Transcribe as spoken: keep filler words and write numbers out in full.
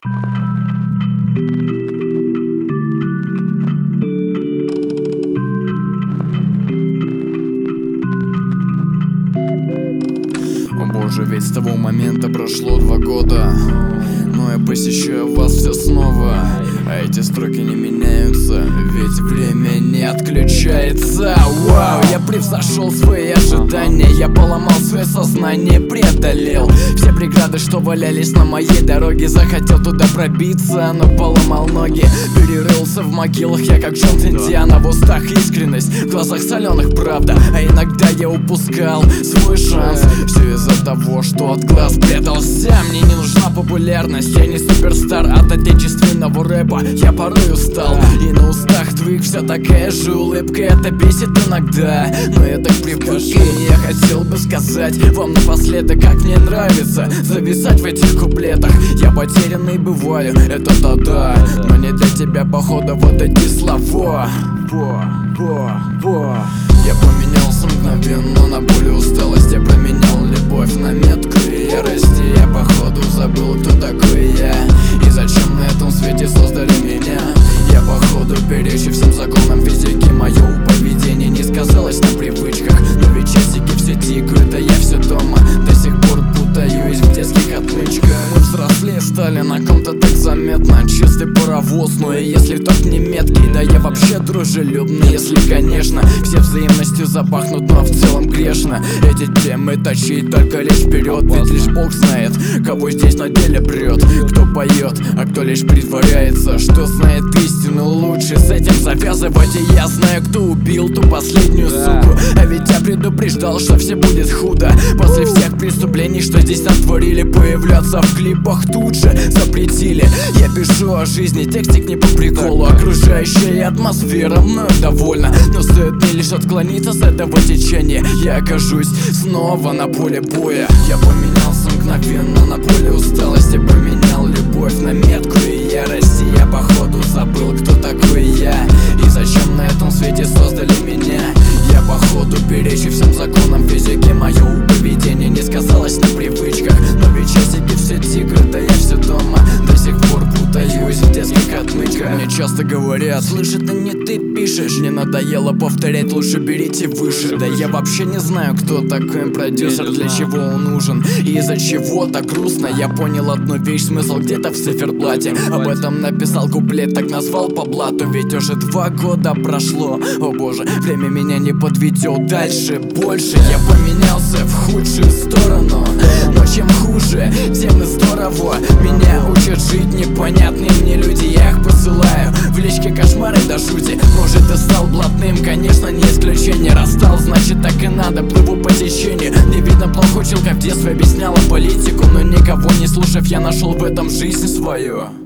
О боже, ведь с того момента прошло два года, но я посещаю вас все снова. А эти строки не меняются, ведь время не отключается. Вау, я превзошел свои ожидания, я поломал свое сознание, преодолел все преграды, что валялись на моей дороге. Захотел туда пробиться, но поломал ноги. Перерылся в могилах, я как Джон Индиана. В устах искренность, в глазах соленых правда. А иногда я упускал свой шанс. Все из-за того, что от глаз прятался. Мне не нужна популярность, я не суперстар от отечественного рэпа. Я порой устал, и на устах твоих все такая же улыбка. Это бесит иногда, но я так привык. И я хотел бы сказать вам напоследок, как мне нравится зависать в этих куплетах. Я потерянный бываю, это да-да, но не для тебя походу вот эти слова. Во, во, во. Я поменялся мгновенно на боль и усталость. Я променял любовь на метку и ярость. И я походу забыл, кто такой я и зачем на этом свете создали меня. Я походу перечи всем законам физики. Мое поведение не сказалось на привычках, но ведь часики все тикают, а я все дома. До сих пор путаюсь в детских отмычках. Мы взрослее стали, на ком-то так заметно. Чистый паровоз, но и если тот не меткий. Да я вообще дружелюбный, если конечно все взаимностью запахнут, но в целом грешно эти темы тащить только лишь вперед. Ведь лишь Бог знает, кого здесь на деле прет. Кто поет, а кто лишь притворяется, что знает истину лучше. С этим завязывать, и я знаю, кто убил ту последнюю суку. А ведь я предупреждал, что все будет худо. После всех преступлений, что здесь натворили, появляться в клипах тут же запретили. Я пишу о жизни, текстик не по приколу. Окружающая атмосфера мною довольна, но стоит мне лишь отклониться с этого течения, я окажусь снова на поле боя. Я поменялся мгновенно на поле усталости. Поменял любовь на метку и ярость. И я походу забыл, кто такой я и зачем на этом свете создали меня. Я походу перечи всем законам физики. Мое поведение не сказалось на привычках, но ведь часики все тикают, а я все дома. До сих пор путаюсь в детских отмычках. Мне часто говорят: слышь, это не ты пишешь. Мне надоело повторять, лучше берите выше. Да я вообще не знаю, кто такой продюсер, для чего он нужен и из-за чего так грустно. Я понял одну вещь, смысл где-то в циферблате. Об этом написал куплет, так назвал по блату. Ведь уже два года прошло, о боже, время меня не подведет дальше, больше. Я поменялся в худшую сторону, но чем хуже, тем и здорово. Меня учат жить непонятные мне люди. Я их посылаю в личке кошмары до жути. Может, ты стал блатным, конечно, не исключение. Расстал, значит так и надо, плыву по течению. Мне видно, плохо училка в детстве объясняла политику, но никого не слушав, я нашел в этом жизнь свою.